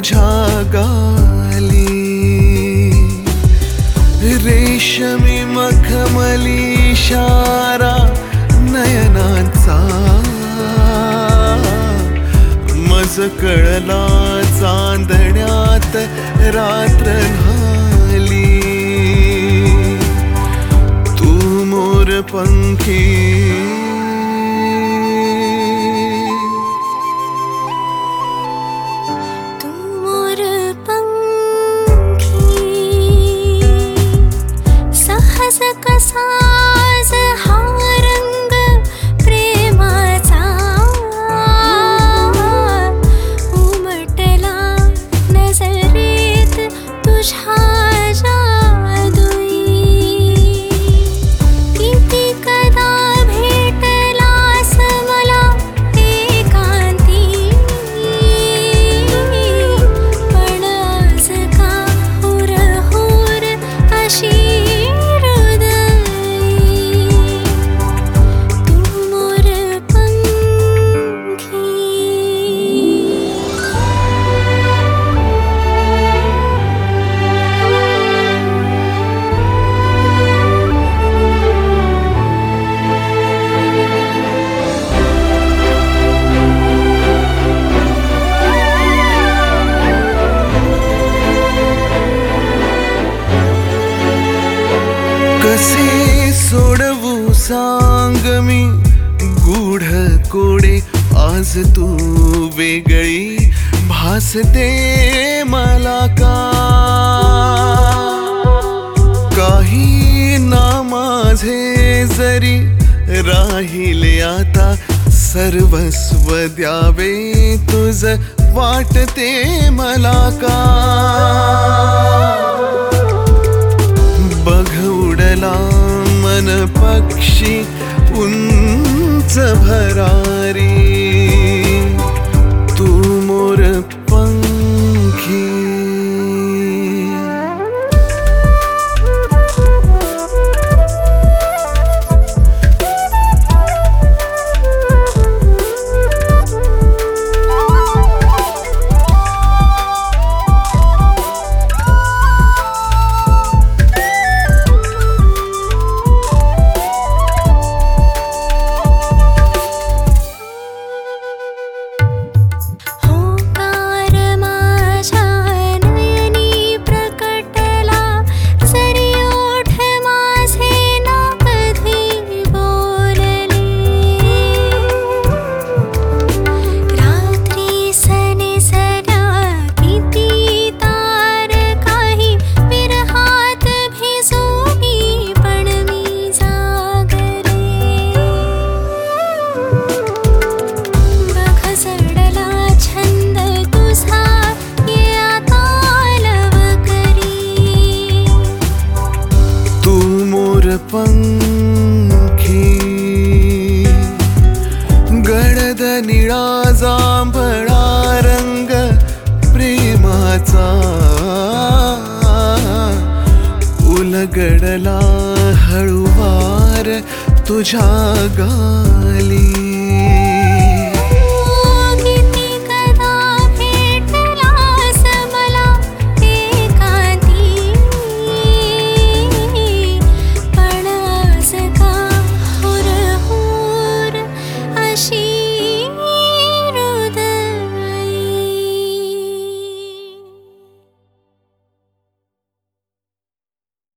तुझ्या गाली, रेशमी मखमली इशारा नयनांचा, मज कळला चांदण्यात रात्र न्हाली. तू मोर पंखी, तू मोर पंखी, सहज कसाज हा रंग प्रेमाचा, उमटला नजरेत तुझ्या जादुई. किती कदा भेटलास मला एकांती, पण आज का हुर हुर अशी हृदयी. तू मोर पंखी. कसे सोडवू सांग मी गूढ कोडे, आज तू वेगळी भासते मला का. काही ना माझे जरी राहिले आता, सर्वस्व द्यावे तुझ वाटते मला का. बघ उडला मन पक्षी उंच भरारी, तू मोर पंखी. होकार माझ्या नयनी प्रकटला, जरी ओठ माझे ना कधी बोलले. रात्री सनेसल्या किती तार, काही विरहात भिजोनी पण मी जागले. बघ जडला छंद तुझा या तालवकरी. तू मोर पंखी, गडद निळा जांभळा रंग प्रेमाचा, उलगडला हळूवार तुझ्या गाली.